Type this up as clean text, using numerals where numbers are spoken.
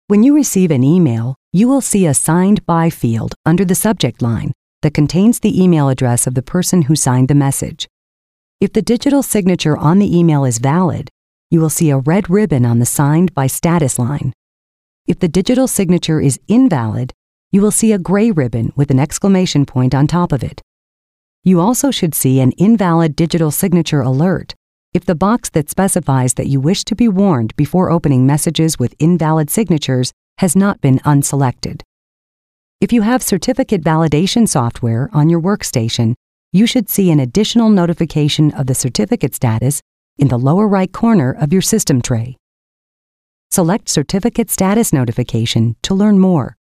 When you receive an email, you will see a Signed By field under the subject line that contains the email address of the person who signed the message. If the digital signature on the email is valid, you will see a red ribbon on the Signed By status line. If the digital signature is invalid, you will see a gray ribbon with an exclamation point on top of it. You also should see an invalid digital signature alert if the box that specifies that you wish to be warned before opening messages with invalid signatures has not been unselected. If you have certificate validation software on your workstation, you should see an additional notification of the certificate status in the lower right corner of your system tray. Select Certificate Status Notification to learn more.